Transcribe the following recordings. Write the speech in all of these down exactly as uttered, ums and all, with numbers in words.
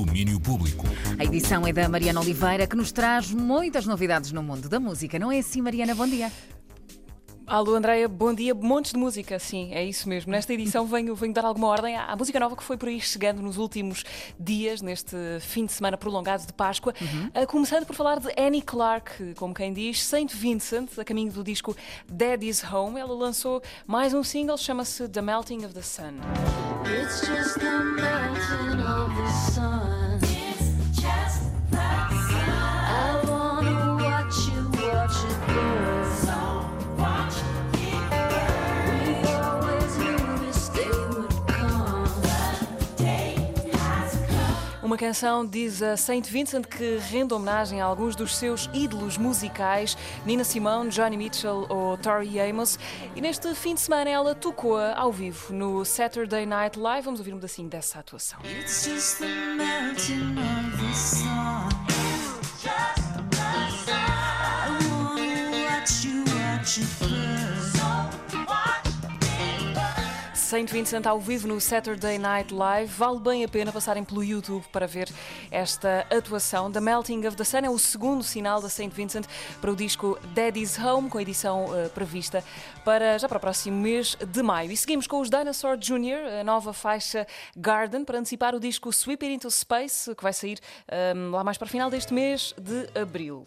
Domínio Público. A edição é da Mariana Oliveira, que nos traz muitas novidades no mundo da música. Não é assim, Mariana? Bom dia. Alô, Andreia, bom dia. Montes de música, sim, é isso mesmo. Nesta edição venho, venho dar alguma ordem à, à música nova que foi por aí chegando nos últimos dias, neste fim de semana prolongado de Páscoa. Uhum. Uh, começando por falar de Annie Clark, como quem diz, Saint Vincent, a caminho do disco Daddy's Home. Ela lançou mais um single, chama-se The Melting of the Sun. It's just the melting of the sun. It's just the sun. I wanna watch you, watch it burn. So watch it burn. We always knew this day would come. The day has come. Uma canção, diz a Saint Vincent, que rende homenagem a alguns dos seus ídolos musicais, Nina Simone, Johnny Mitchell ou Tori Amos. E neste fim de semana ela tocou-a ao vivo no Saturday Night Live. Vamos ouvir um pedacinho dessa atuação. It's just the melting of the sun. It's just the sun. I wanna watch you, watch it burn. So watch it burn. Saint Vincent ao vivo no Saturday Night Live. Vale bem a pena passarem pelo YouTube para ver esta atuação. The Melting of the Sun é o segundo sinal da Saint Vincent para o disco Daddy's Home, com a edição uh, prevista para, já para o próximo mês de maio. E seguimos com os Dinosaur Júnior, a nova faixa Garden, para antecipar o disco Sweep It Into Space, que vai sair um, lá mais para o final deste mês de abril.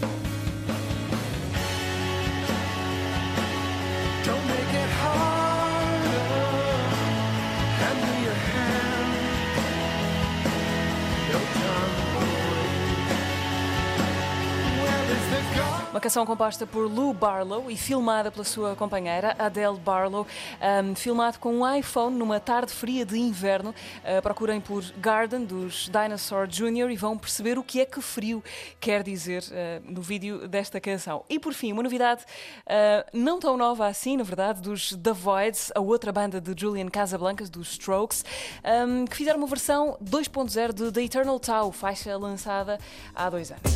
Don't make it harder. Hand me your hand. No time to wait. Where is the God? Uma canção composta por Lou Barlow e filmada pela sua companheira Adele Barlow, um, filmado com um iPhone numa tarde fria de inverno. Uh, procurem por Garden dos Dinosaur Júnior e vão perceber o que é que frio quer dizer uh, no vídeo desta canção. E por fim, uma novidade uh, não tão nova assim, na verdade, dos The Voids, a outra banda de Julian Casablancas, dos Strokes, um, que fizeram uma versão dois ponto zero de The Eternal Tau, faixa lançada há dois anos.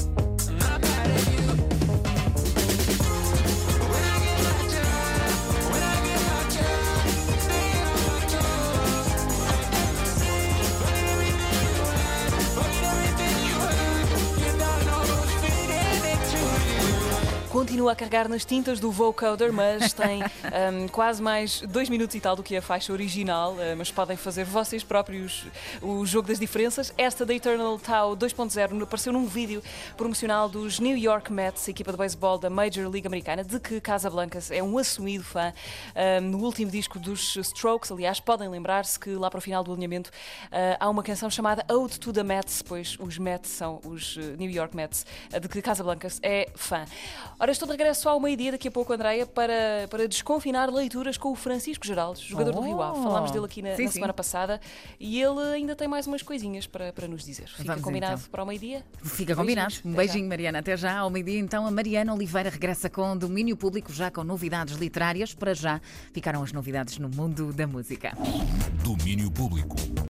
Continua a carregar nas tintas do vocoder, mas tem um, quase mais dois minutos e tal do que a faixa original, uh, mas podem fazer vocês próprios o jogo das diferenças. Esta da Eternal Tau dois ponto zero apareceu num vídeo promocional dos New York Mets, equipa de beisebol da Major League Americana, de que Casablancas é um assumido fã. Um, no último disco dos Strokes, aliás, podem lembrar-se que lá para o final do alinhamento uh, há uma canção chamada Ode to the Mets, pois os Mets são os uh, New York Mets, uh, de que Casablancas é fã. Ora, estou de regresso ao meio-dia, daqui a pouco, Andreia, para, para desconfinar leituras com o Francisco Geraldo, jogador oh, do Rio Ave. Falámos dele aqui na, sim, na sim. semana passada e ele ainda tem mais umas coisinhas para, para nos dizer. Fica Vamos combinado então. para o meio-dia? Fica combinado. Um Até beijinho, já. Mariana. Até já. Ao meio-dia, então, a Mariana Oliveira regressa com Domínio Público, já com novidades literárias. Para já, ficaram as novidades no mundo da música. Domínio Público.